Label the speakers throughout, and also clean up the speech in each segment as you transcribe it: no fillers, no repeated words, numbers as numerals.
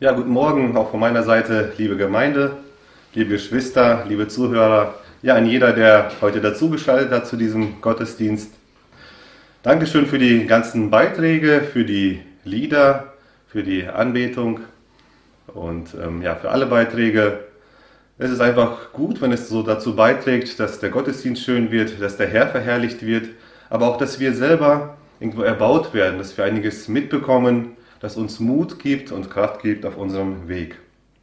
Speaker 1: Ja, guten Morgen auch von meiner Seite, liebe Gemeinde, liebe Geschwister, liebe Zuhörer, ja, an jeder, der heute dazugeschaltet hat zu diesem Gottesdienst. Dankeschön für die ganzen Beiträge, für die Lieder, für die Anbetung und für alle Beiträge. Es ist einfach gut, wenn es so dazu beiträgt, dass der Gottesdienst schön wird, dass der Herr verherrlicht wird, aber auch, dass wir selber irgendwo erbaut werden, dass wir einiges mitbekommen, das uns Mut gibt und Kraft gibt auf unserem Weg.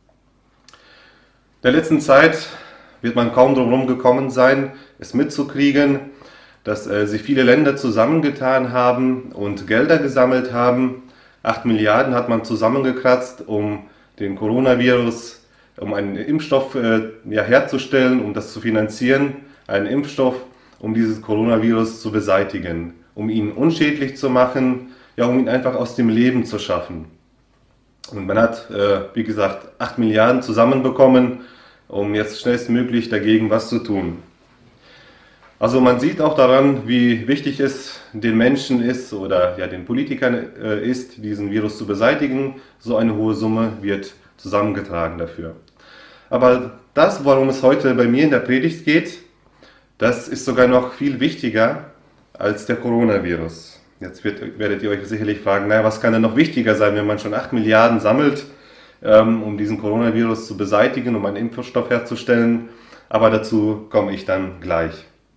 Speaker 1: Der letzten Zeit wird man kaum drum herum gekommen sein, es mitzukriegen, dass sich viele Länder zusammengetan haben und Gelder gesammelt haben. 8 Milliarden hat man zusammengekratzt, um den Coronavirus, um einen Impfstoff herzustellen, um das zu finanzieren, einen Impfstoff, um dieses Coronavirus zu beseitigen, um ihn unschädlich zu machen, ja, um ihn einfach aus dem Leben zu schaffen. Und man hat, wie gesagt, 8 Milliarden zusammenbekommen, um jetzt schnellstmöglich dagegen was zu tun. Also man sieht auch daran, wie wichtig es den Menschen ist oder ja, den Politikern ist, diesen Virus zu beseitigen. So eine hohe Summe wird zusammengetragen dafür. Aber das, worum es heute bei mir in der Predigt geht, das ist sogar noch viel wichtiger als der Coronavirus. Jetzt werdet ihr euch sicherlich fragen, naja, was kann denn noch wichtiger sein, wenn man schon 8 Milliarden sammelt, um diesen Coronavirus zu beseitigen, um einen Impfstoff herzustellen. Aber dazu komme ich dann gleich.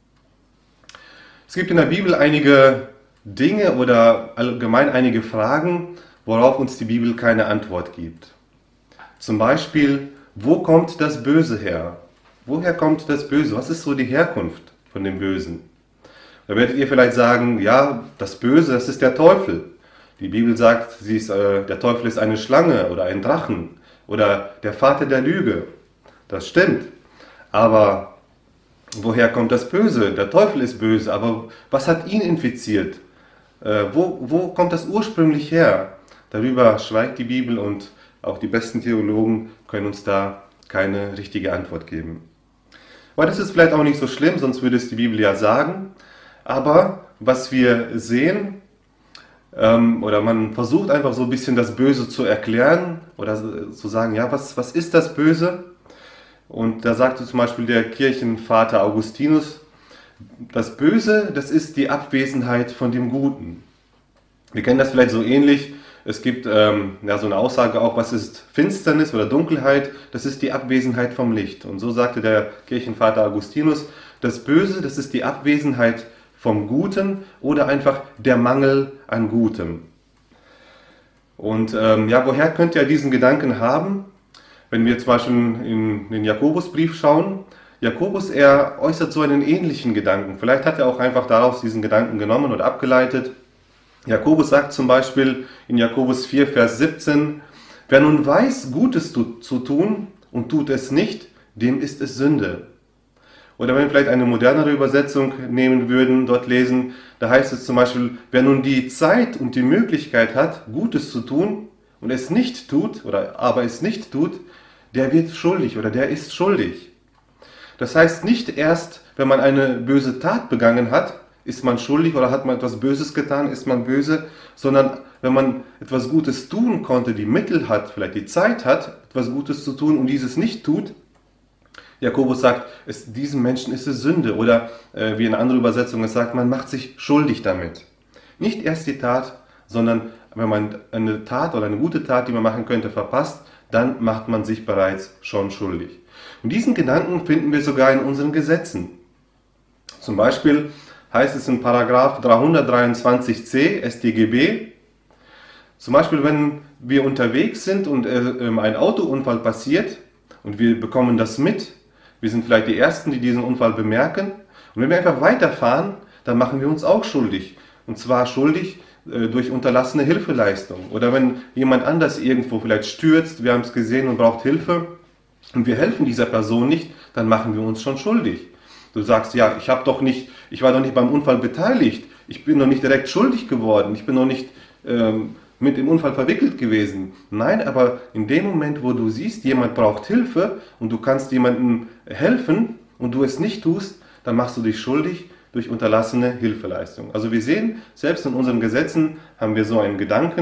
Speaker 1: Es gibt in der Bibel einige Dinge oder allgemein einige Fragen, worauf uns die Bibel keine Antwort gibt. Zum Beispiel, wo kommt das Böse her? Woher kommt das Böse? Was ist so die Herkunft von dem Bösen? Da werdet ihr vielleicht sagen, ja, das Böse, das ist der Teufel. Die Bibel sagt, der Teufel ist eine Schlange oder ein Drachen oder der Vater der Lüge. Das stimmt. Aber woher kommt das Böse? Der Teufel ist böse, aber was hat ihn infiziert? Wo kommt das ursprünglich her? Darüber schweigt die Bibel und auch die besten Theologen können uns da keine richtige Antwort geben. Aber das ist vielleicht auch nicht so schlimm, sonst würde es die Bibel ja sagen. Aber was wir sehen, oder man versucht einfach so ein bisschen das Böse zu erklären oder zu sagen, ja, was ist das Böse? Und da sagte zum Beispiel der Kirchenvater Augustinus, das Böse, das ist die Abwesenheit von dem Guten. Wir kennen das vielleicht so ähnlich. Es gibt so eine Aussage auch, was ist Finsternis oder Dunkelheit? Das ist die Abwesenheit vom Licht. Und so sagte der Kirchenvater Augustinus, das Böse, das ist die Abwesenheit vom Guten oder einfach der Mangel an Gutem. Und woher könnt ihr diesen Gedanken haben? Wenn wir zum Beispiel in den Jakobusbrief schauen, Jakobus, er äußert so einen ähnlichen Gedanken. Vielleicht hat er auch einfach daraus diesen Gedanken genommen oder abgeleitet. Jakobus sagt zum Beispiel in Jakobus 4, Vers 17, wer nun weiß, Gutes zu tun und tut es nicht, dem ist es Sünde. Oder wenn wir vielleicht eine modernere Übersetzung nehmen würden, dort lesen, da heißt es zum Beispiel, wer nun die Zeit und die Möglichkeit hat, Gutes zu tun und es nicht tut, aber es nicht tut, der wird schuldig oder der ist schuldig. Das heißt, nicht erst, wenn man eine böse Tat begangen hat, ist man schuldig oder hat man etwas Böses getan, ist man böse, sondern wenn man etwas Gutes tun konnte, die Mittel hat, vielleicht die Zeit hat, etwas Gutes zu tun und dieses nicht tut, Jakobus sagt, diesem Menschen ist es Sünde. Oder wie in einer anderen Übersetzung es sagt, man macht sich schuldig damit. Nicht erst die Tat, sondern wenn man eine Tat oder eine gute Tat, die man machen könnte, verpasst, dann macht man sich bereits schon schuldig. Und diesen Gedanken finden wir sogar in unseren Gesetzen. Zum Beispiel heißt es in Paragraph 323c StGB, zum Beispiel wenn wir unterwegs sind und ein Autounfall passiert und wir bekommen das mit, wir sind vielleicht die Ersten, die diesen Unfall bemerken. Und wenn wir einfach weiterfahren, dann machen wir uns auch schuldig. Und zwar schuldig durch unterlassene Hilfeleistung. Oder wenn jemand anders irgendwo vielleicht stürzt, wir haben es gesehen und braucht Hilfe und wir helfen dieser Person nicht, dann machen wir uns schon schuldig. Du sagst, ja, ich war doch nicht beim Unfall beteiligt. Ich bin noch nicht direkt schuldig geworden. Ich bin noch nicht mit dem Unfall verwickelt gewesen. Nein, aber in dem Moment, wo du siehst, jemand braucht Hilfe und du kannst jemandem helfen und du es nicht tust, dann machst du dich schuldig durch unterlassene Hilfeleistung. Also wir sehen, selbst in unseren Gesetzen haben wir so einen Gedanken,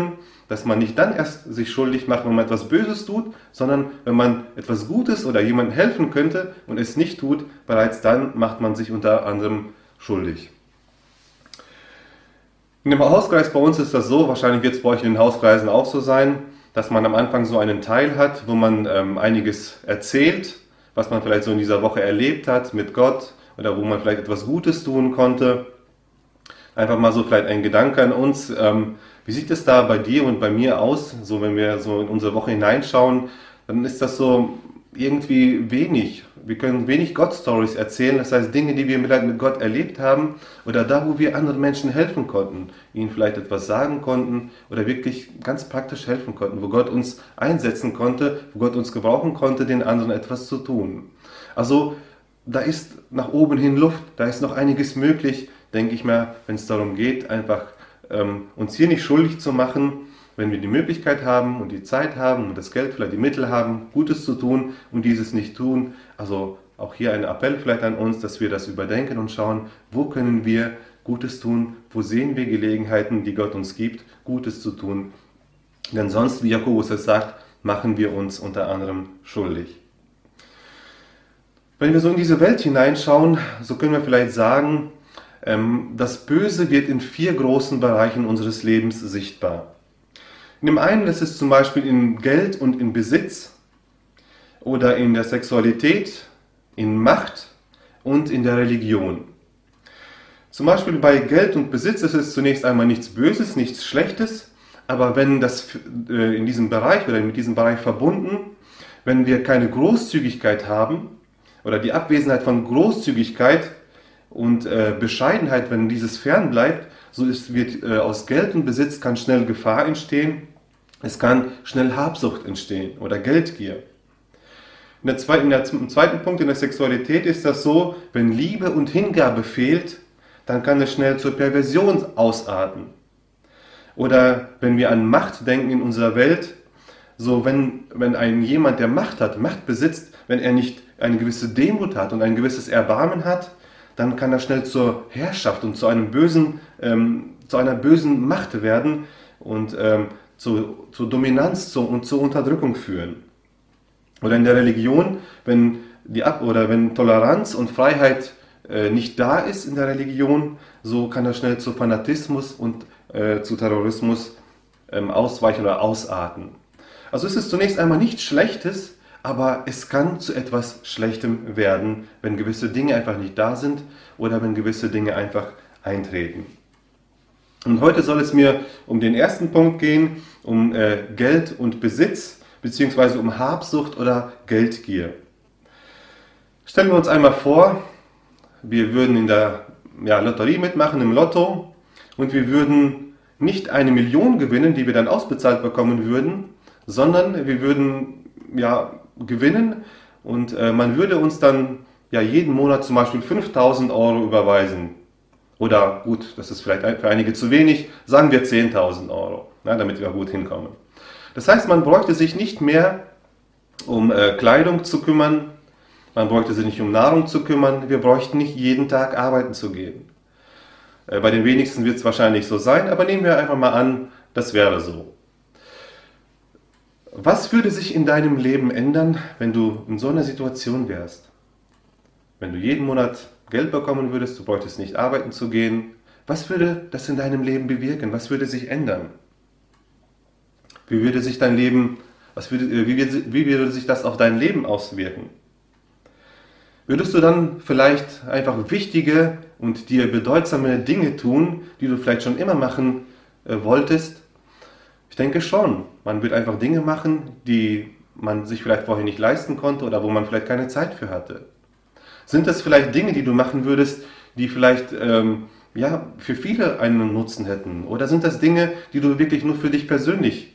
Speaker 1: dass man nicht dann erst sich schuldig macht, wenn man etwas Böses tut, sondern wenn man etwas Gutes oder jemandem helfen könnte und es nicht tut, bereits dann macht man sich unter anderem schuldig. In dem Hauskreis bei uns ist das so, wahrscheinlich wird es bei euch in den Hauskreisen auch so sein, dass man am Anfang so einen Teil hat, wo man einiges erzählt, was man vielleicht so in dieser Woche erlebt hat mit Gott oder wo man vielleicht etwas Gutes tun konnte. Einfach mal so vielleicht ein Gedanke an uns. Wie sieht es da bei dir und bei mir aus? So, wenn wir so in unsere Woche hineinschauen, dann ist das so irgendwie wenig. Wir können wenig Gott-Stories erzählen, das heißt Dinge, die wir vielleicht mit Gott erlebt haben oder da, wo wir anderen Menschen helfen konnten, ihnen vielleicht etwas sagen konnten oder wirklich ganz praktisch helfen konnten, wo Gott uns einsetzen konnte, wo Gott uns gebrauchen konnte, den anderen etwas zu tun. Also da ist nach oben hin Luft, da ist noch einiges möglich, denke ich mal, wenn es darum geht, einfach uns hier nicht schuldig zu machen, wenn wir die Möglichkeit haben und die Zeit haben und das Geld, vielleicht die Mittel haben, Gutes zu tun und dieses nicht tun. Also auch hier ein Appell vielleicht an uns, dass wir das überdenken und schauen, wo können wir Gutes tun, wo sehen wir Gelegenheiten, die Gott uns gibt, Gutes zu tun. Denn sonst, wie Jakobus es sagt, machen wir uns unter anderem schuldig. Wenn wir so in diese Welt hineinschauen, so können wir vielleicht sagen, das Böse wird in 4 großen Bereichen unseres Lebens sichtbar. In dem einen ist es zum Beispiel in Geld und in Besitz oder in der Sexualität, in Macht und in der Religion. Zum Beispiel bei Geld und Besitz ist es zunächst einmal nichts Böses, nichts Schlechtes, aber wenn das in diesem Bereich oder mit diesem Bereich verbunden, wenn wir keine Großzügigkeit haben oder die Abwesenheit von Großzügigkeit und Bescheidenheit, wenn dieses fern bleibt, so wird aus Geld und Besitz kann schnell Gefahr entstehen, es kann schnell Habsucht entstehen oder Geldgier. Im zweiten Punkt in der Sexualität ist das so, wenn Liebe und Hingabe fehlt, dann kann es schnell zur Perversion ausarten. Oder wenn wir an Macht denken in unserer Welt, so wenn jemand, der Macht hat, Macht besitzt, wenn er nicht eine gewisse Demut hat und ein gewisses Erbarmen hat, dann kann das schnell zur Herrschaft und zu einer bösen Macht werden und zur Dominanz und zur Unterdrückung führen. Oder in der Religion, wenn Toleranz und Freiheit nicht da ist in der Religion, so kann das schnell zu Fanatismus und zu Terrorismus ausweichen oder ausarten. Also es ist zunächst einmal nichts Schlechtes, aber es kann zu etwas Schlechtem werden, wenn gewisse Dinge einfach nicht da sind oder wenn gewisse Dinge einfach eintreten. Und heute soll es mir um den ersten Punkt gehen, um Geld und Besitz, beziehungsweise um Habsucht oder Geldgier. Stellen wir uns einmal vor, wir würden in der Lotterie mitmachen, im Lotto, und wir würden nicht 1 Million gewinnen, die wir dann ausbezahlt bekommen würden, sondern wir würden gewinnen und man würde uns dann jeden Monat zum Beispiel 5.000 Euro überweisen. Oder gut, das ist vielleicht für einige zu wenig, sagen wir 10.000 Euro, damit wir gut hinkommen. Das heißt, man bräuchte sich nicht mehr um Kleidung zu kümmern, man bräuchte sich nicht um Nahrung zu kümmern, wir bräuchten nicht jeden Tag arbeiten zu gehen. Bei den wenigsten wird es wahrscheinlich so sein, aber nehmen wir einfach mal an, das wäre so. Was würde sich in deinem Leben ändern, wenn du in so einer Situation wärst? Wenn du jeden Monat Geld bekommen würdest, du bräuchtest nicht arbeiten zu gehen. Was würde das in deinem Leben bewirken? Was würde sich ändern? Wie würde sich dein Leben, wie würde sich das auf dein Leben auswirken? Würdest du dann vielleicht einfach wichtige und dir bedeutsame Dinge tun, die du vielleicht schon immer machen wolltest? Ich denke schon. Man wird einfach Dinge machen, die man sich vielleicht vorher nicht leisten konnte oder wo man vielleicht keine Zeit für hatte. Sind das vielleicht Dinge, die du machen würdest, die vielleicht für viele einen Nutzen hätten? Oder sind das Dinge, die du wirklich nur für dich persönlich,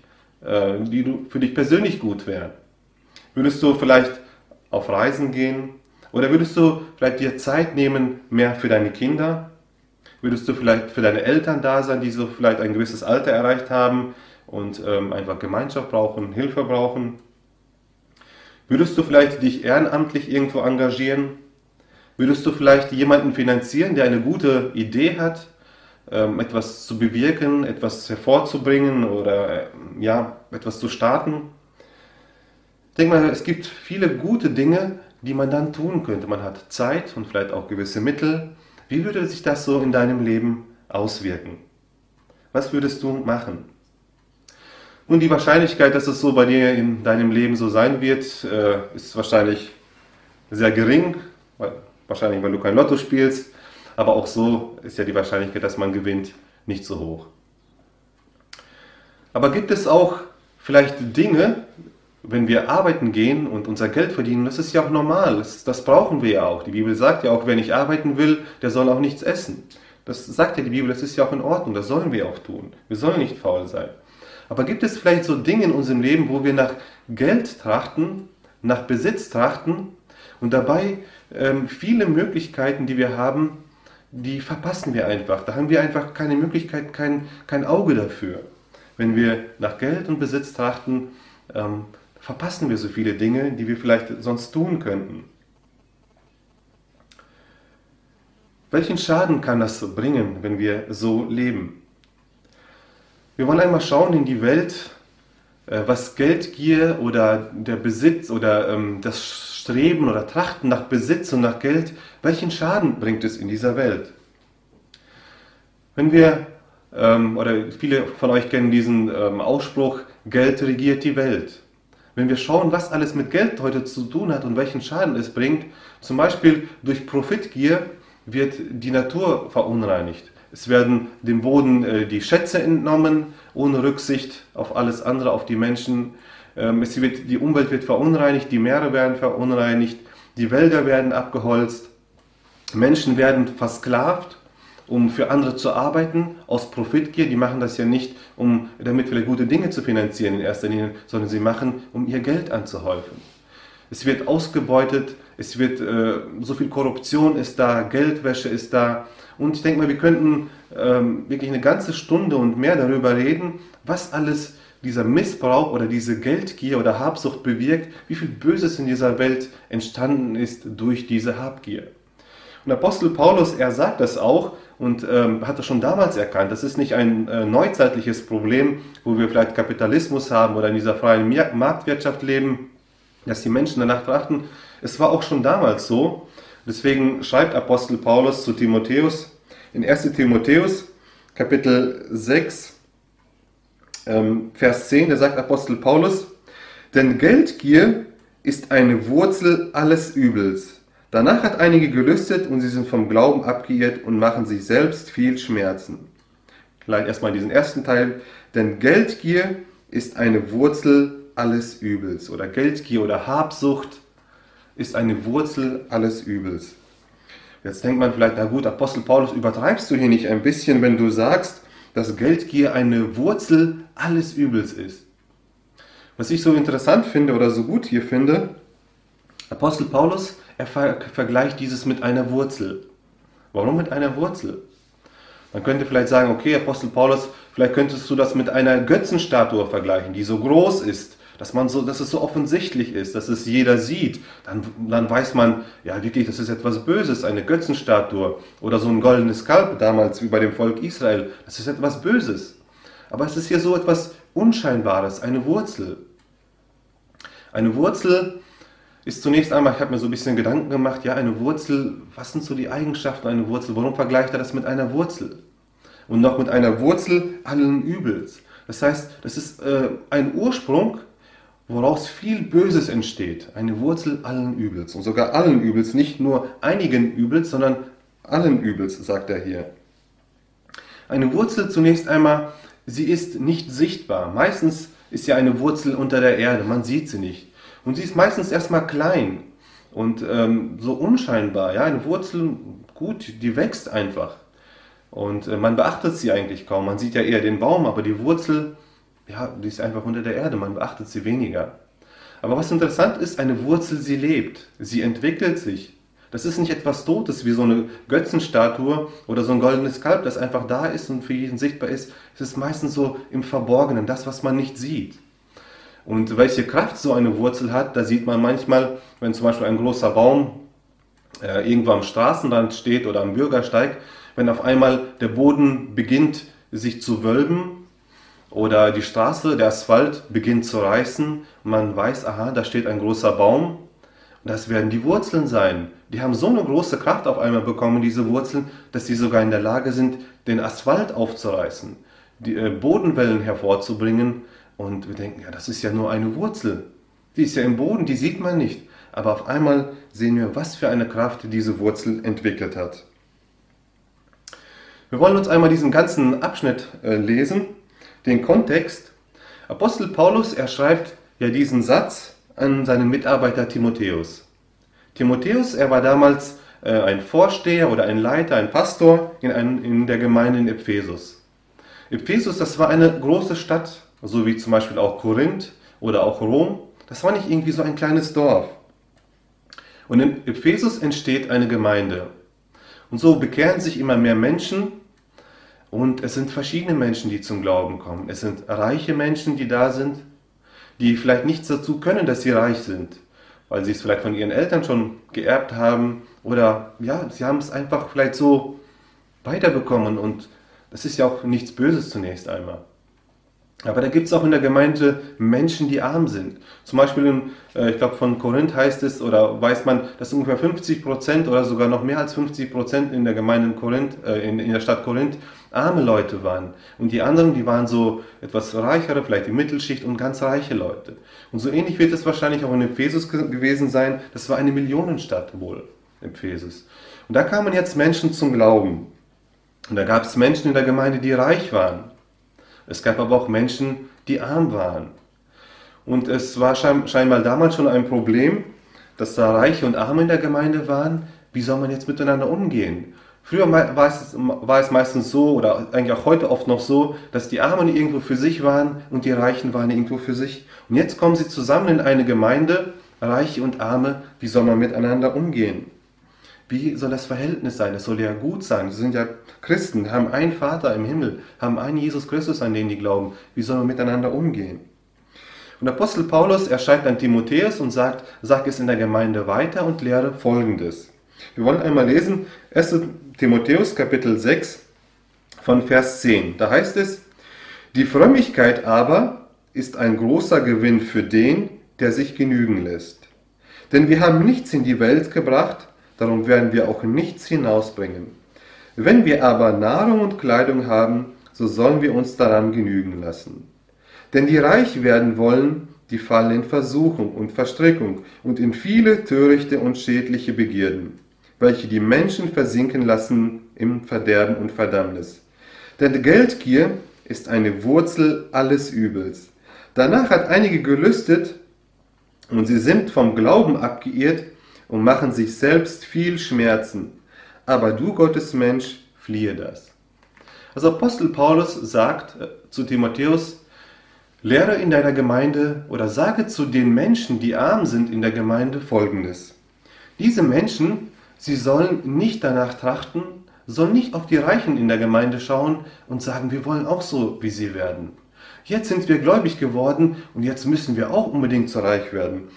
Speaker 1: gut wären? Würdest du vielleicht auf Reisen gehen? Oder würdest du vielleicht dir Zeit nehmen, mehr für deine Kinder? Würdest du vielleicht für deine Eltern da sein, die so vielleicht ein gewisses Alter erreicht haben und einfach Gemeinschaft brauchen, Hilfe brauchen? Würdest du vielleicht dich ehrenamtlich irgendwo engagieren? Würdest du vielleicht jemanden finanzieren, der eine gute Idee hat, etwas zu bewirken, etwas hervorzubringen oder ja, etwas zu starten. Ich denke mal, es gibt viele gute Dinge, die man dann tun könnte. Man hat Zeit und vielleicht auch gewisse Mittel. Wie würde sich das so in deinem Leben auswirken? Was würdest du machen? Nun, die Wahrscheinlichkeit, dass es so bei dir in deinem Leben so sein wird, ist wahrscheinlich sehr gering. Wahrscheinlich, weil du kein Lotto spielst. Aber auch so ist ja die Wahrscheinlichkeit, dass man gewinnt, nicht so hoch. Aber gibt es auch vielleicht Dinge, wenn wir arbeiten gehen und unser Geld verdienen, das ist ja auch normal, das brauchen wir ja auch. Die Bibel sagt ja auch, wer nicht arbeiten will, der soll auch nichts essen. Das sagt ja die Bibel, das ist ja auch in Ordnung, das sollen wir auch tun. Wir sollen nicht faul sein. Aber gibt es vielleicht so Dinge in unserem Leben, wo wir nach Geld trachten, nach Besitz trachten und dabei viele Möglichkeiten, die wir haben, die verpassen wir einfach. Da haben wir einfach keine Möglichkeit, kein Auge dafür. Wenn wir nach Geld und Besitz trachten, verpassen wir so viele Dinge, die wir vielleicht sonst tun könnten. Welchen Schaden kann das bringen, wenn wir so leben? Wir wollen einmal schauen in die Welt, was Geldgier oder der Besitz oder das Streben oder Trachten nach Besitz und nach Geld, welchen Schaden bringt es in dieser Welt? Wenn wir, oder viele von euch kennen diesen Ausspruch, Geld regiert die Welt. Wenn wir schauen, was alles mit Geld heute zu tun hat und welchen Schaden es bringt, zum Beispiel durch Profitgier wird die Natur verunreinigt. Es werden dem Boden die Schätze entnommen, ohne Rücksicht auf alles andere, auf die Menschen. Die Umwelt wird verunreinigt, die Meere werden verunreinigt, die Wälder werden abgeholzt. Menschen werden versklavt, um für andere zu arbeiten, aus Profitgier. Die machen das ja nicht, damit vielleicht gute Dinge zu finanzieren in erster Linie, sondern sie machen, um ihr Geld anzuhäufen. Es wird ausgebeutet, so viel Korruption ist da, Geldwäsche ist da. Und ich denke mal, wir könnten wirklich eine ganze Stunde und mehr darüber reden, was alles dieser Missbrauch oder diese Geldgier oder Habsucht bewirkt, wie viel Böses in dieser Welt entstanden ist durch diese Habgier. Und Apostel Paulus, er sagt das auch und hat das schon damals erkannt. Das ist nicht ein neuzeitliches Problem, wo wir vielleicht Kapitalismus haben oder in dieser freien Marktwirtschaft leben, dass die Menschen danach trachten. Es war auch schon damals so. Deswegen schreibt Apostel Paulus zu Timotheus in 1. Timotheus, Kapitel 6, Vers 10, da sagt Apostel Paulus, denn Geldgier ist eine Wurzel alles Übels. Danach hat einige gelüstet und sie sind vom Glauben abgeirrt und machen sich selbst viel Schmerzen. Vielleicht erstmal diesen ersten Teil, denn Geldgier ist eine Wurzel alles Übels. Oder Geldgier oder Habsucht ist eine Wurzel alles Übels. Jetzt denkt man vielleicht, na gut, Apostel Paulus, übertreibst du hier nicht ein bisschen, wenn du sagst, dass Geldgier eine Wurzel alles Übels ist. Was ich so interessant finde oder so gut hier finde, Apostel Paulus, er vergleicht dieses mit einer Wurzel. Warum mit einer Wurzel? Man könnte vielleicht sagen, okay, Apostel Paulus, vielleicht könntest du das mit einer Götzenstatue vergleichen, die so groß ist, dass es so offensichtlich ist, dass es jeder sieht. Dann weiß man, ja wirklich, das ist etwas Böses, eine Götzenstatue oder so ein goldenes Kalb damals wie bei dem Volk Israel. Das ist etwas Böses. Aber es ist hier so etwas Unscheinbares, eine Wurzel. Eine Wurzel ist zunächst einmal, ich habe mir so ein bisschen Gedanken gemacht, ja, eine Wurzel, was sind so die Eigenschaften einer Wurzel? Warum vergleicht er das mit einer Wurzel? Und noch mit einer Wurzel allen Übels. Das heißt, das ist ein Ursprung, woraus viel Böses entsteht. Eine Wurzel allen Übels. Und sogar allen Übels, nicht nur einigen Übels, sondern allen Übels, sagt er hier. Eine Wurzel zunächst einmal, sie ist nicht sichtbar. Meistens ist ja eine Wurzel unter der Erde, man sieht sie nicht. Und sie ist meistens erstmal klein und so unscheinbar. Ja, eine Wurzel, gut, die wächst einfach. Und man beachtet sie eigentlich kaum. Man sieht ja eher den Baum, aber die Wurzel, ja, die ist einfach unter der Erde. Man beachtet sie weniger. Aber was interessant ist, eine Wurzel, sie lebt. Sie entwickelt sich. Das ist nicht etwas Totes wie so eine Götzenstatue oder so ein goldenes Kalb, das einfach da ist und für jeden sichtbar ist. Es ist meistens so im Verborgenen, das, was man nicht sieht. Und welche Kraft so eine Wurzel hat, da sieht man manchmal, wenn zum Beispiel ein großer Baum irgendwo am Straßenrand steht oder am Bürgersteig, wenn auf einmal der Boden beginnt sich zu wölben oder die Straße, der Asphalt beginnt zu reißen und man weiß, aha, da steht ein großer Baum. Das werden die Wurzeln sein. Die haben so eine große Kraft auf einmal bekommen, diese Wurzeln, dass sie sogar in der Lage sind, den Asphalt aufzureißen, die Bodenwellen hervorzubringen. Und wir denken, ja, das ist ja nur eine Wurzel. Die ist ja im Boden, die sieht man nicht. Aber auf einmal sehen wir, was für eine Kraft diese Wurzel entwickelt hat. Wir wollen uns einmal diesen ganzen Abschnitt lesen, den Kontext. Apostel Paulus, er schreibt ja diesen Satz an seinen Mitarbeiter Timotheus. Timotheus, er war damals ein Vorsteher oder ein Leiter, ein Pastor in der Gemeinde in Ephesus. Ephesus, das war eine große Stadt, so wie zum Beispiel auch Korinth oder auch Rom. Das war nicht irgendwie so ein kleines Dorf. Und in Ephesus entsteht eine Gemeinde. Und so bekehren sich immer mehr Menschen und es sind verschiedene Menschen, die zum Glauben kommen. Es sind reiche Menschen, die da sind, die vielleicht nichts dazu können, dass sie reich sind, weil sie es vielleicht von ihren Eltern schon geerbt haben oder ja, sie haben es einfach vielleicht so weiterbekommen und das ist ja auch nichts Böses zunächst einmal. Aber da gibt es auch in der Gemeinde Menschen, die arm sind. Zum Beispiel, ich glaube von Korinth heißt es oder weiß man, dass ungefähr 50% oder sogar noch mehr als 50% in der Gemeinde in Korinth, in der Stadt Korinth arme Leute waren. Und die anderen, die waren so etwas reichere, vielleicht die Mittelschicht und ganz reiche Leute. Und so ähnlich wird es wahrscheinlich auch in Ephesus gewesen sein. Das war eine Millionenstadt wohl, Ephesus. Und da kamen jetzt Menschen zum Glauben. Und da gab es Menschen in der Gemeinde, die reich waren. Es gab aber auch Menschen, die arm waren. Und es war scheinbar damals schon ein Problem, dass da Reiche und Arme in der Gemeinde waren. Wie soll man jetzt miteinander umgehen? Früher war es meistens so, oder eigentlich auch heute oft noch so, dass die Armen irgendwo für sich waren und die Reichen waren irgendwo für sich. Und jetzt kommen sie zusammen in eine Gemeinde, Reiche und Arme. Wie soll man miteinander umgehen? Wie soll das Verhältnis sein? Es soll ja gut sein. Sie sind ja Christen, haben einen Vater im Himmel, haben einen Jesus Christus, an den die glauben. Wie soll man miteinander umgehen? Und Apostel Paulus, er schreibt an Timotheus und sagt, sag es in der Gemeinde weiter und lehre Folgendes. Wir wollen einmal lesen, 1. Timotheus Kapitel 6 von Vers 10. Da heißt es, die Frömmigkeit aber ist ein großer Gewinn für den, der sich genügen lässt. Denn wir haben nichts in die Welt gebracht, darum werden wir auch nichts hinausbringen. Wenn wir aber Nahrung und Kleidung haben, so sollen wir uns daran genügen lassen. Denn die reich werden wollen, die fallen in Versuchung und Verstrickung und in viele törichte und schädliche Begierden, welche die Menschen versinken lassen im Verderben und Verdammnis. Denn Geldgier ist eine Wurzel alles Übels. Danach hat einige gelüstet und sie sind vom Glauben abgeirrt und machen sich selbst viel Schmerzen. Aber du, Gottesmensch, fliehe das. Also Apostel Paulus sagt zu Timotheus, lehre in deiner Gemeinde oder sage zu den Menschen, die arm sind in der Gemeinde, Folgendes. Diese Menschen, sie sollen nicht danach trachten, sollen nicht auf die Reichen in der Gemeinde schauen und sagen, wir wollen auch so wie sie werden. Jetzt sind wir gläubig geworden und jetzt müssen wir auch unbedingt so reich werden.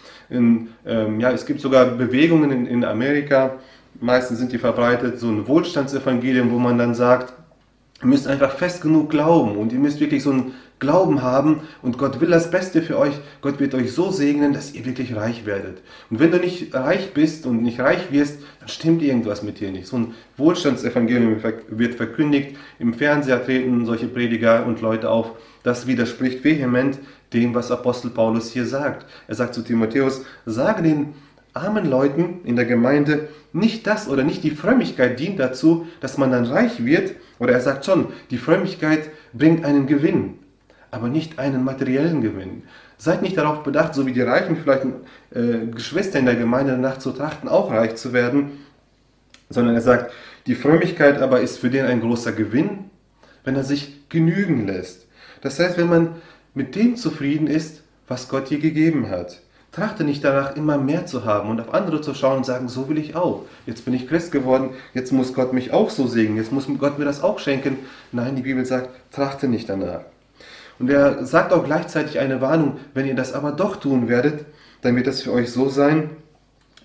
Speaker 1: Es gibt sogar Bewegungen in Amerika, meistens sind die verbreitet, so ein Wohlstandsevangelium, wo man dann sagt, ihr müsst einfach fest genug glauben und ihr müsst wirklich so einen Glauben haben und Gott will das Beste für euch. Gott wird euch so segnen, dass ihr wirklich reich werdet. Und wenn du nicht reich bist und nicht reich wirst, dann stimmt irgendwas mit dir nicht. So ein Wohlstandsevangelium wird verkündigt, im Fernseher treten solche Prediger und Leute auf. Das widerspricht vehement dem, was Apostel Paulus hier sagt. Er sagt zu Timotheus, sage den armen Leuten in der Gemeinde, nicht das oder nicht die Frömmigkeit dient dazu, dass man dann reich wird. Oder er sagt schon, die Frömmigkeit bringt einen Gewinn, aber nicht einen materiellen Gewinn. Seid nicht darauf bedacht, so wie die Reichen, vielleicht Geschwister in der Gemeinde danach zu trachten, auch reich zu werden, sondern er sagt, die Frömmigkeit aber ist für den ein großer Gewinn, wenn er sich genügen lässt. Das heißt, wenn man mit dem zufrieden ist, was Gott dir gegeben hat. Trachte nicht danach, immer mehr zu haben und auf andere zu schauen und sagen, so will ich auch. Jetzt bin ich Christ geworden, jetzt muss Gott mich auch so segnen, jetzt muss Gott mir das auch schenken. Nein, die Bibel sagt, trachte nicht danach. Und er sagt auch gleichzeitig eine Warnung, wenn ihr das aber doch tun werdet, dann wird das für euch so sein,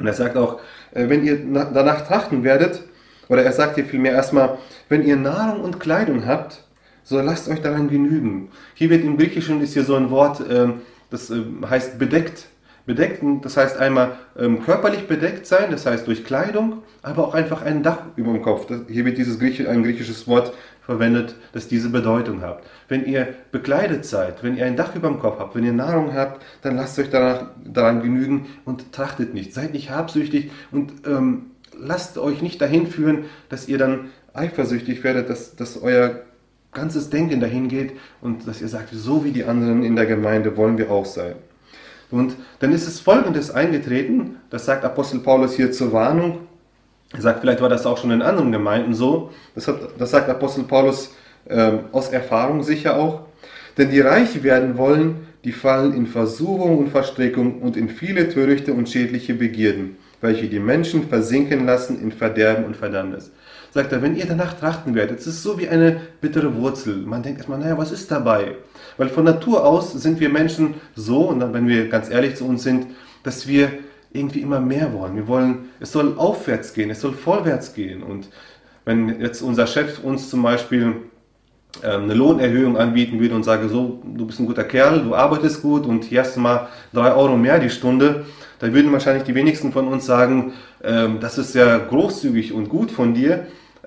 Speaker 1: Und er sagt auch, wenn ihr danach trachten werdet, oder er sagt hier vielmehr erstmal, wenn ihr Nahrung und Kleidung habt, so lasst euch daran genügen. Hier wird im Griechischen ist hier so ein Wort, das heißt bedeckt. Bedeckt, das heißt einmal körperlich bedeckt sein, das heißt durch Kleidung, aber auch einfach ein Dach über dem Kopf. Hier wird ein griechisches Wort verwendet, das diese Bedeutung hat. Wenn ihr bekleidet seid, wenn ihr ein Dach über dem Kopf habt, wenn ihr Nahrung habt, dann lasst euch daran genügen und trachtet nicht. Seid nicht habsüchtig und lasst euch nicht dahin führen, dass ihr dann eifersüchtig werdet, dass euer ganzes Denken dahin geht und dass ihr sagt, so wie die anderen in der Gemeinde wollen wir auch sein. Und dann ist es Folgendes eingetreten, das sagt Apostel Paulus hier zur Warnung. Er sagt, vielleicht war das auch schon in anderen Gemeinden so. Das sagt Apostel Paulus aus Erfahrung sicher auch. Denn die reich werden wollen, die fallen in Versuchung und Verstrickung und in viele törichte und schädliche Begierden, welche die Menschen versinken lassen in Verderben und Verdammnis. Sagt er, wenn ihr danach trachten werdet, es ist so wie eine bittere Wurzel. Man denkt erstmal, naja, was ist dabei? Weil von Natur aus sind wir Menschen so, und dann, wenn wir ganz ehrlich zu uns sind, dass wir irgendwie immer mehr wollen. Wir wollen, es soll aufwärts gehen, es soll vorwärts gehen. Und wenn jetzt unser Chef uns zum Beispiel eine Lohnerhöhung anbieten würde und sage, so, du bist ein guter Kerl, du arbeitest gut und hier hast du mal 3 Euro mehr die Stunde, dann würden wahrscheinlich die wenigsten von uns sagen, das ist ja großzügig und gut von dir.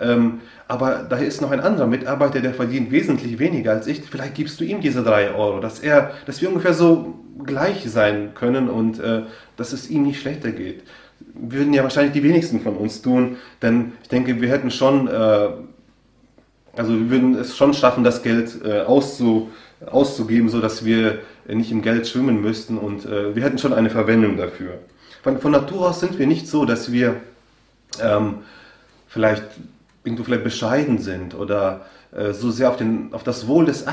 Speaker 1: Aber da ist noch ein anderer Mitarbeiter, der verdient wesentlich weniger als ich. Vielleicht gibst du ihm diese 3 Euro, dass wir ungefähr so gleich sein können und dass es ihm nicht schlechter geht. Würden ja wahrscheinlich die wenigsten von uns tun, denn ich denke, wir hätten schon, wir würden es schon schaffen, das Geld auszugeben, so dass wir nicht im Geld schwimmen müssten und wir hätten schon eine Verwendung dafür. Von Natur aus sind wir nicht so, dass wir vielleicht bescheiden sind oder so sehr auf das Wohl des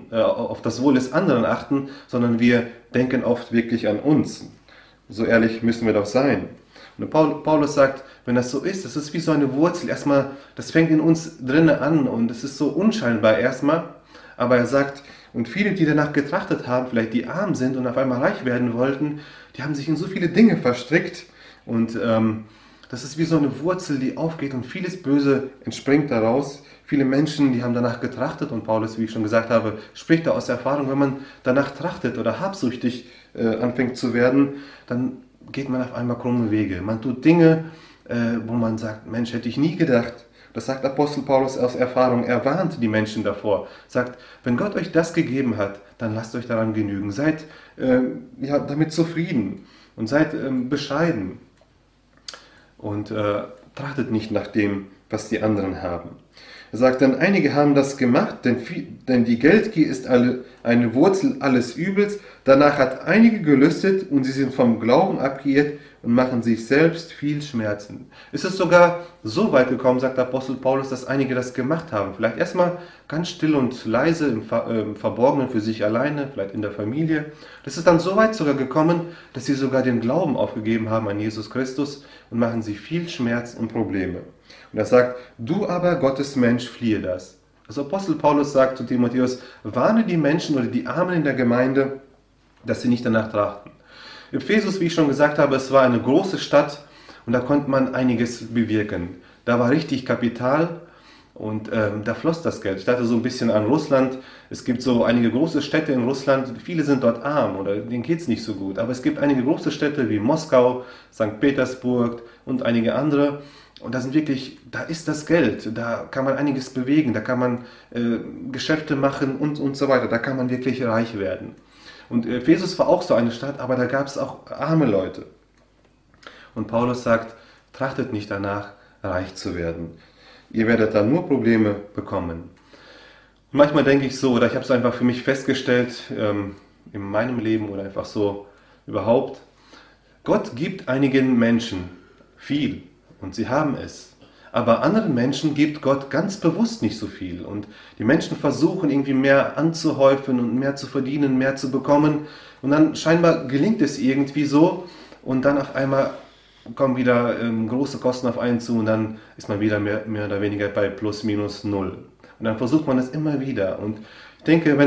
Speaker 1: anderen achten, sondern wir denken oft wirklich an uns. So ehrlich müssen wir doch sein. Und Paulus sagt, wenn das so ist, das ist wie so eine Wurzel. Erstmal, das fängt in uns drinnen an und es ist so unscheinbar erstmal. Aber er sagt, und viele, die danach getrachtet haben, vielleicht die arm sind und auf einmal reich werden wollten, die haben sich in so viele Dinge verstrickt und das ist wie so eine Wurzel, die aufgeht und vieles Böse entspringt daraus. Viele Menschen, die haben danach getrachtet und Paulus, wie ich schon gesagt habe, spricht da aus Erfahrung, wenn man danach trachtet oder habsüchtig anfängt zu werden, dann geht man auf einmal krumme Wege. Man tut Dinge, wo man sagt, Mensch, hätte ich nie gedacht. Das sagt Apostel Paulus aus Erfahrung. Er warnt die Menschen davor. Sagt, wenn Gott euch das gegeben hat, dann lasst euch daran genügen. Seid damit zufrieden und seid bescheiden. Und trachtet nicht nach dem, was die anderen haben. Er sagt dann, einige haben das gemacht, denn die Geldgier ist eine Wurzel alles Übels. Danach hat einige gelüstet und sie sind vom Glauben abgeirrt und machen sich selbst viel Schmerzen. Es ist sogar so weit gekommen, sagt Apostel Paulus, dass einige das gemacht haben. Vielleicht erstmal ganz still und leise im Verborgenen für sich alleine, vielleicht in der Familie. Das ist dann so weit sogar gekommen, dass sie sogar den Glauben aufgegeben haben an Jesus Christus und machen sich viel Schmerz und Probleme. Und er sagt, du aber, Gottes Mensch, fliehe das. Also Apostel Paulus sagt zu Timotheus, warne die Menschen oder die Armen in der Gemeinde, dass sie nicht danach trachten. Ephesus, wie ich schon gesagt habe, es war eine große Stadt und da konnte man einiges bewirken. Da war richtig Kapital und da floss das Geld. Ich dachte so ein bisschen an Russland. Es gibt so einige große Städte in Russland, viele sind dort arm oder denen geht es nicht so gut. Aber es gibt einige große Städte wie Moskau, St. Petersburg und einige andere. Und da ist das Geld, da kann man einiges bewegen, da kann man Geschäfte machen und so weiter. Da kann man wirklich reich werden. Und Ephesus war auch so eine Stadt, aber da gab es auch arme Leute. Und Paulus sagt, trachtet nicht danach, reich zu werden. Ihr werdet da nur Probleme bekommen. Und manchmal denke ich so, oder ich habe es einfach für mich festgestellt, in meinem Leben oder einfach so überhaupt, Gott gibt einigen Menschen viel und sie haben es. Aber anderen Menschen gibt Gott ganz bewusst nicht so viel. Und die Menschen versuchen irgendwie mehr anzuhäufen und mehr zu verdienen, mehr zu bekommen. Und dann scheinbar gelingt es irgendwie so. Und dann auf einmal kommen wieder große Kosten auf einen zu. Und dann ist man wieder mehr oder weniger bei plus minus null. Und dann versucht man es immer wieder. Und ich denke, wenn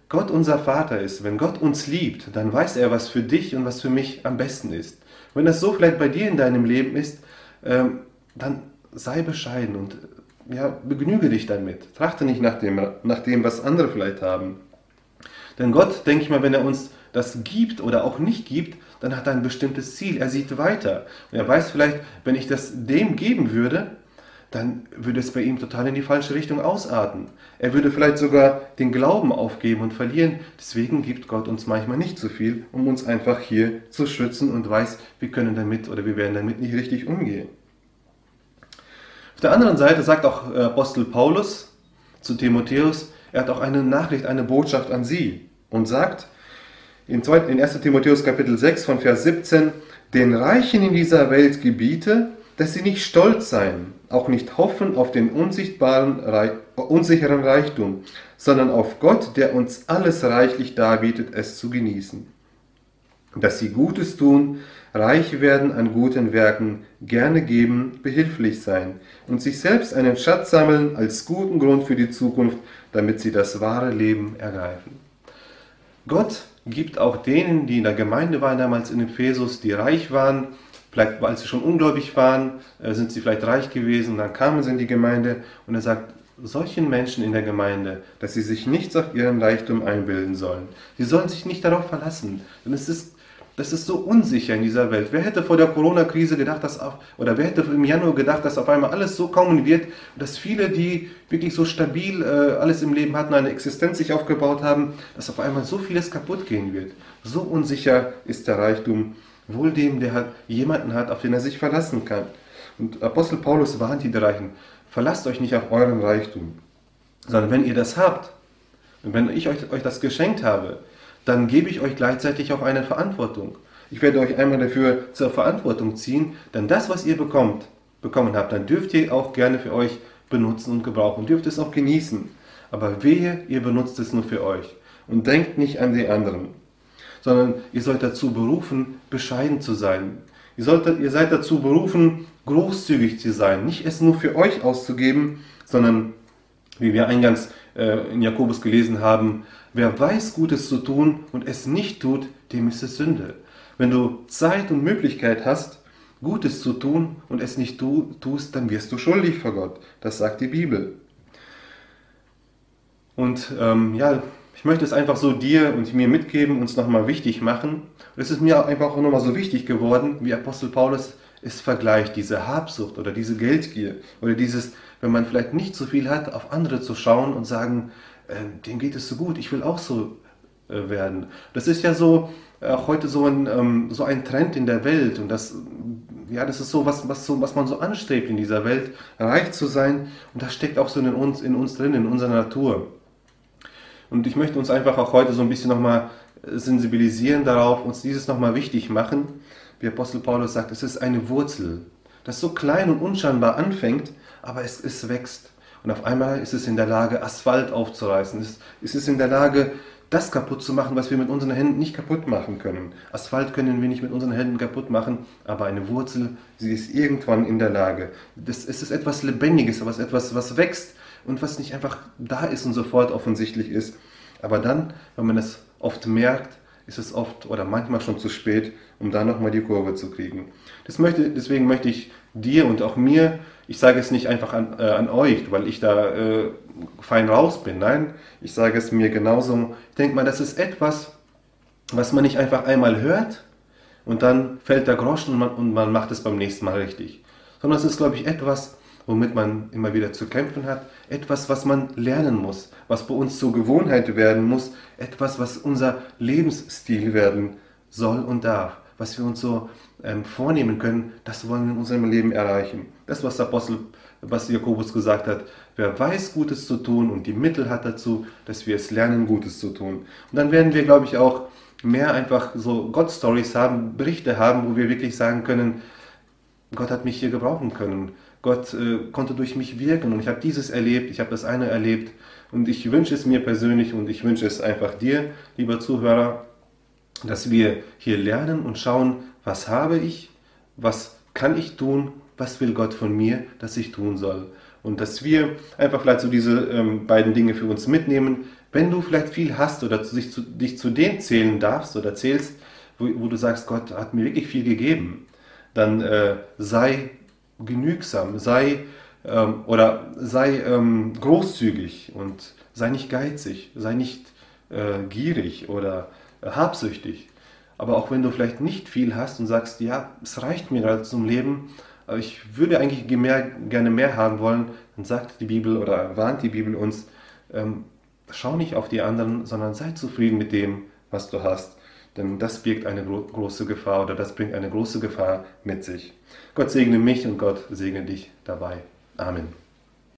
Speaker 1: Gott unser Vater ist, wenn Gott uns liebt, dann weiß er, was für dich und was für mich am besten ist. Wenn das so vielleicht bei dir in deinem Leben ist, dann sei bescheiden und ja, begnüge dich damit. Trachte nicht nach dem, was andere vielleicht haben. Denn Gott, denke ich mal, wenn er uns das gibt oder auch nicht gibt, dann hat er ein bestimmtes Ziel. Er sieht weiter. Und er weiß vielleicht, wenn ich das dem geben würde, dann würde es bei ihm total in die falsche Richtung ausarten. Er würde vielleicht sogar den Glauben aufgeben und verlieren. Deswegen gibt Gott uns manchmal nicht so viel, um uns einfach hier zu schützen und weiß, wir können damit oder wir werden damit nicht richtig umgehen. Auf der anderen Seite sagt auch Apostel Paulus zu Timotheus, er hat auch eine Nachricht, eine Botschaft an sie und sagt in 1. Timotheus Kapitel 6 von Vers 17, den Reichen in dieser Welt gebiete, dass sie nicht stolz seien, auch nicht hoffen auf den unsichtbaren, unsicheren Reichtum, sondern auf Gott, der uns alles reichlich darbietet, es zu genießen. Dass sie Gutes tun, reich werden an guten Werken, gerne geben, behilflich sein und sich selbst einen Schatz sammeln als guten Grund für die Zukunft, damit sie das wahre Leben ergreifen. Gott gibt auch denen, die in der Gemeinde waren damals in Ephesus, die reich waren, vielleicht weil sie schon ungläubig waren, sind sie vielleicht reich gewesen, dann kamen sie in die Gemeinde und er sagt, solchen Menschen in der Gemeinde, dass sie sich nichts auf ihren Reichtum einbilden sollen. Sie sollen sich nicht darauf verlassen, denn das ist so unsicher in dieser Welt. Wer hätte vor der Corona-Krise gedacht, wer hätte im Januar gedacht, dass auf einmal alles so kommen wird, dass viele, die wirklich so stabil alles im Leben hatten, eine Existenz sich aufgebaut haben, dass auf einmal so vieles kaputt gehen wird. So unsicher ist der Reichtum, wohl dem, der jemanden hat, auf den er sich verlassen kann. Und Apostel Paulus warnt die Reichen, verlasst euch nicht auf euren Reichtum, sondern wenn ihr das habt und wenn ich euch das geschenkt habe, dann gebe ich euch gleichzeitig auch eine Verantwortung. Ich werde euch einmal dafür zur Verantwortung ziehen, denn das, was ihr bekommen habt, dann dürft ihr auch gerne für euch benutzen und gebrauchen, dürft es auch genießen. Aber wehe, ihr benutzt es nur für euch und denkt nicht an die anderen, sondern ihr seid dazu berufen, bescheiden zu sein. Ihr seid dazu berufen, großzügig zu sein, nicht es nur für euch auszugeben, sondern, wie wir eingangs in Jakobus gelesen haben, wer weiß, Gutes zu tun und es nicht tut, dem ist es Sünde. Wenn du Zeit und Möglichkeit hast, Gutes zu tun und es nicht tust, dann wirst du schuldig vor Gott. Das sagt die Bibel. Und ich möchte es einfach so dir und mir mitgeben, uns nochmal wichtig machen. Und es ist mir einfach auch nochmal so wichtig geworden, wie Apostel Paulus es vergleicht, diese Habsucht oder diese Geldgier oder dieses, wenn man vielleicht nicht so viel hat, auf andere zu schauen und sagen, dem geht es so gut, ich will auch so werden. Das ist ja so auch heute so ein Trend in der Welt und das ist so was man so anstrebt in dieser Welt, reich zu sein und das steckt auch so in uns drin, in unserer Natur. Und ich möchte uns einfach auch heute so ein bisschen nochmal sensibilisieren darauf, uns dieses nochmal wichtig machen. Wie Apostel Paulus sagt, es ist eine Wurzel, das so klein und unscheinbar anfängt, aber es wächst. Und auf einmal ist es in der Lage, Asphalt aufzureißen. Es ist in der Lage, das kaputt zu machen, was wir mit unseren Händen nicht kaputt machen können. Asphalt können wir nicht mit unseren Händen kaputt machen, aber eine Wurzel, sie ist irgendwann in der Lage. Es ist etwas Lebendiges, aber etwas, was wächst und was nicht einfach da ist und sofort offensichtlich ist. Aber dann, wenn man es oft merkt, ist es oft oder manchmal schon zu spät, um da nochmal die Kurve zu kriegen. Deswegen möchte ich dir und auch mir, ich sage es nicht einfach an euch, weil ich da fein raus bin, nein, ich sage es mir genauso. Ich denke mal, das ist etwas, was man nicht einfach einmal hört und dann fällt der Groschen und man macht es beim nächsten Mal richtig. Sondern es ist, glaube ich, etwas, womit man immer wieder zu kämpfen hat, etwas, was man lernen muss, was bei uns zur Gewohnheit werden muss, etwas, was unser Lebensstil werden soll und darf, was wir uns so vornehmen können, das wollen wir in unserem Leben erreichen. Das, was Jakobus gesagt hat, wer weiß, Gutes zu tun und die Mittel hat dazu, dass wir es lernen, Gutes zu tun. Und dann werden wir, glaube ich, auch mehr einfach so Gott-Stories haben, Berichte haben, wo wir wirklich sagen können, Gott hat mich hier gebrauchen können. Gott konnte durch mich wirken und ich habe dieses erlebt, ich habe das eine erlebt und ich wünsche es mir persönlich und ich wünsche es einfach dir, lieber Zuhörer, dass wir hier lernen und schauen, was habe ich, was kann ich tun, was will Gott von mir, dass ich tun soll. Und dass wir einfach vielleicht so diese beiden Dinge für uns mitnehmen. Wenn du vielleicht viel hast oder dich zu denen zählen darfst oder zählst, wo du sagst, Gott hat mir wirklich viel gegeben, dann sei genügsam, sei großzügig und sei nicht geizig, sei nicht gierig oder habsüchtig. Aber auch wenn du vielleicht nicht viel hast und sagst, ja, es reicht mir gerade zum Leben, aber ich würde eigentlich gerne mehr haben wollen, dann sagt die Bibel oder warnt die Bibel uns, schau nicht auf die anderen, sondern sei zufrieden mit dem, was du hast. Denn das birgt eine große Gefahr oder das bringt eine große Gefahr mit sich. Gott segne mich und Gott segne dich dabei. Amen.